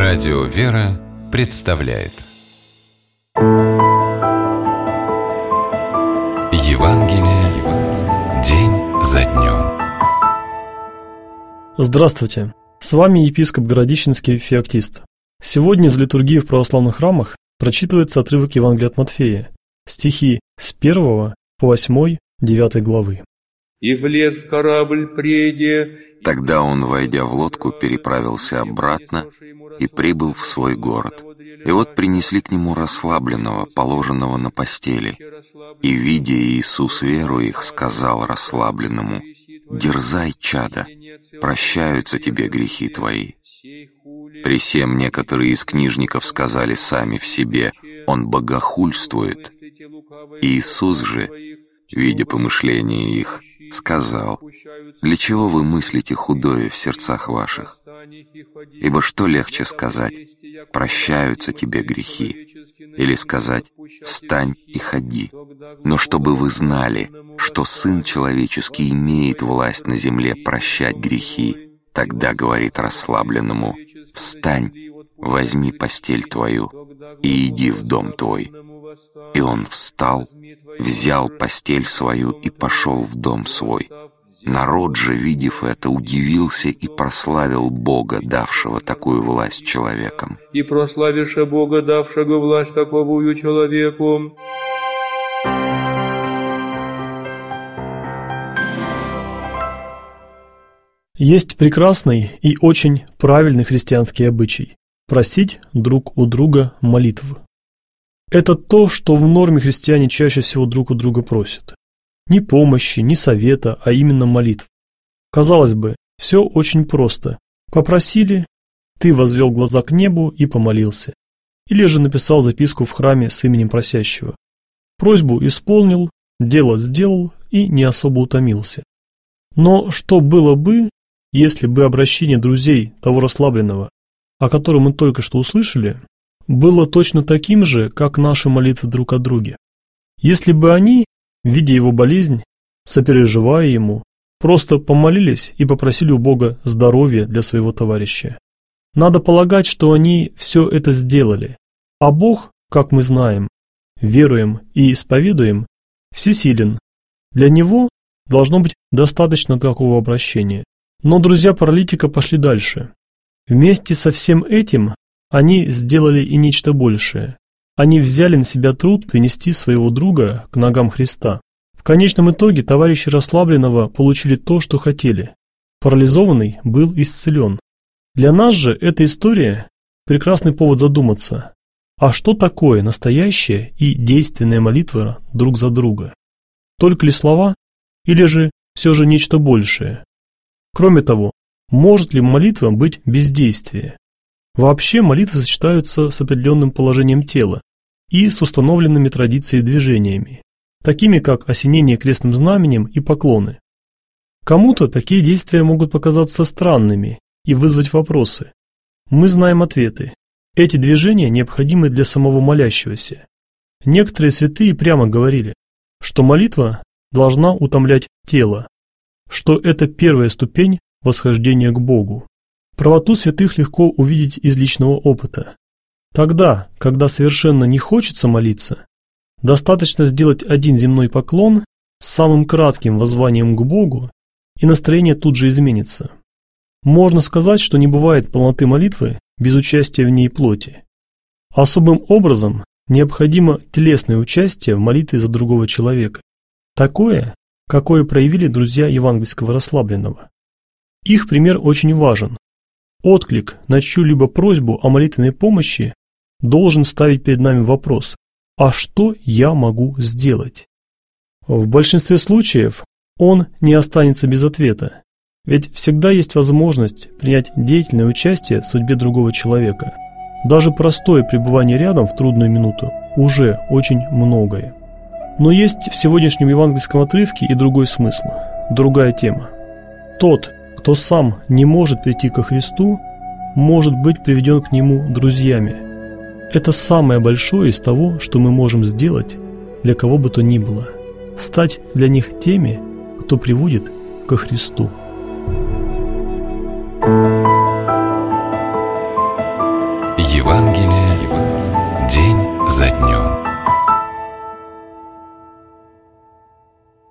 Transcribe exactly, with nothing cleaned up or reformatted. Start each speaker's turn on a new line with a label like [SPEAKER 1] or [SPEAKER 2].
[SPEAKER 1] Радио «Вера» представляет Евангелие день за днем.
[SPEAKER 2] Здравствуйте! С вами епископ Городищенский Феоктист. Сегодня из литургии в православных храмах прочитывается отрывок Евангелия от Матфея, стихи с первого по восьмой, девятой главы.
[SPEAKER 3] «И влез в корабль преде».
[SPEAKER 4] Тогда он, войдя в лодку, переправился обратно и прибыл в свой город. И вот принесли к нему расслабленного, положенного на постели. И, видя Иисус веру их, сказал расслабленному: «Дерзай, чадо, прощаются тебе грехи твои». При сем некоторые из книжников сказали сами в себе: «Он богохульствует». Иисус же, видя помышления их, сказал: «Для чего вы мыслите худое в сердцах ваших? Ибо что легче сказать: прощаются тебе грехи, или сказать: встань и ходи? Но чтобы вы знали, что Сын Человеческий имеет власть на земле прощать грехи, тогда говорит расслабленному: встань, возьми постель твою и иди в дом твой». И он встал, взял постель свою и пошел в дом свой. Народ же, видев это, удивился и прославил Бога, давшего такую власть человекам.
[SPEAKER 3] «И прославише Бога, давшего власть таковую человеку».
[SPEAKER 2] Есть прекрасный и очень правильный христианский обычай – просить друг у друга молитвы. Это то, что в норме христиане чаще всего друг у друга просят. Ни помощи, ни совета, а именно молитв. Казалось бы, все очень просто. Попросили, ты возвел глаза к небу и помолился. Или же написал записку в храме с именем просящего. Просьбу исполнил, дело сделал и не особо утомился. Но что было бы, если бы обращение друзей того расслабленного, о котором мы только что услышали, было точно таким же, как наши молитвы друг о друге? Если бы они, видя его болезнь, сопереживая ему, просто помолились и попросили у Бога здоровья для своего товарища. Надо полагать, что они все это сделали, а Бог, как мы знаем, веруем и исповедуем, всесилен. Для него должно быть достаточно такого обращения. Но друзья паралитика пошли дальше. Вместе со всем этим они сделали и нечто большее. Они взяли на себя труд принести своего друга к ногам Христа. В конечном итоге товарищи расслабленного получили то, что хотели. Парализованный был исцелен. Для нас же эта история – прекрасный повод задуматься, а что такое настоящая и действенная молитва друг за друга? Только ли слова, или же все же нечто большее? Кроме того, может ли молитва быть бездействие? Вообще молитвы сочетаются с определенным положением тела и с установленными традицией движениями, такими как осенение крестным знаменем и поклоны. Кому-то такие действия могут показаться странными и вызвать вопросы. Мы знаем ответы. Эти движения необходимы для самого молящегося. Некоторые святые прямо говорили, что молитва должна утомлять тело, что это первая ступень восхождения к Богу. Правоту святых легко увидеть из личного опыта. Тогда, когда совершенно не хочется молиться, достаточно сделать один земной поклон с самым кратким воззванием к Богу, и настроение тут же изменится. Можно сказать, что не бывает полноты молитвы без участия в ней плоти. Особым образом необходимо телесное участие в молитве за другого человека. Такое, какое проявили друзья евангельского расслабленного. Их пример очень важен. Отклик на чью-либо просьбу о молитвенной помощи должен ставить перед нами вопрос: а что я могу сделать? В большинстве случаев он не останется без ответа, ведь всегда есть возможность принять деятельное участие в судьбе другого человека. Даже простое пребывание рядом в трудную минуту уже очень многое. Но есть в сегодняшнем евангельском отрывке и другой смысл, другая тема. Тот, кто сам не может прийти ко Христу, может быть приведен к Нему друзьями. Это самое большое из того, что мы можем сделать для кого бы то ни было. Стать для них теми, кто приводит ко Христу.